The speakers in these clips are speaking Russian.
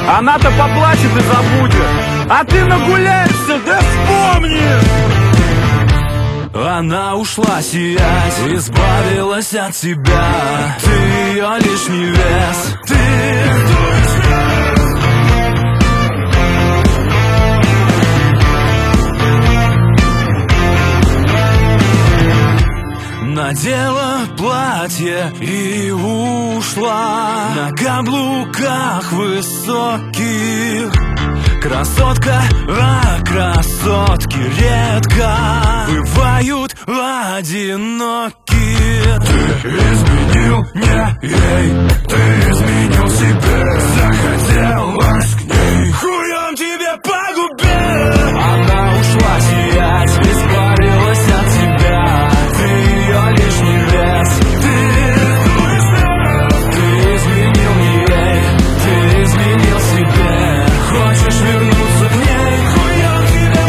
Она-то поплачет и забудет, а ты нагуляешься, да вспомнишь. Она ушла сиять, избавилась от тебя. Ты ее лишний вес, ты надела платье и ушла на каблуках высоких. Красотка, а красотки редко бывают одиноки. Ты изменил не ей, ты изменил себе. Захотелось к ней, хуем тебе по губе. Она ушла сиять, избавилась от тебя. Ты ее лишний вес, ты изменил не ей, ты изменил себе. Хочешь вернуться к ней, хуем тебе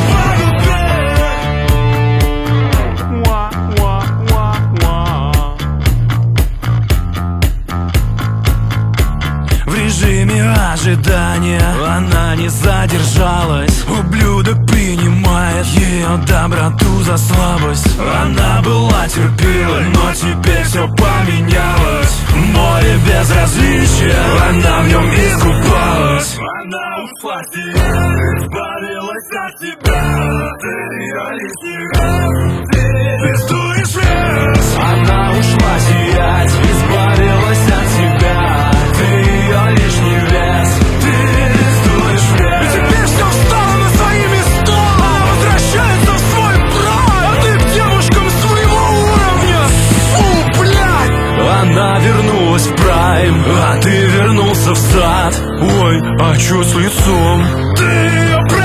по губе. В режиме ожидания она не задержалась. Ублюдок принимает ее доброту за слабость. Она была терпилой, но теперь все поменялось. Море безразличия, она в нем искупалась. Она ушла сиять, избавилась от тебя. Ты ее лишний раз, ты пиздуешь вес. Она ушла сиять, избавилась от тебя. Ты ее лишний вес, ты пиздуешь вес. И теперь все встало на свои места. Она возвращается в свой прайм, а ты к девушкам своего уровня, фу, блядь. Она вернулась в прайм, а ты вернулся в сад. Ой, а чё с лицом? Ты ее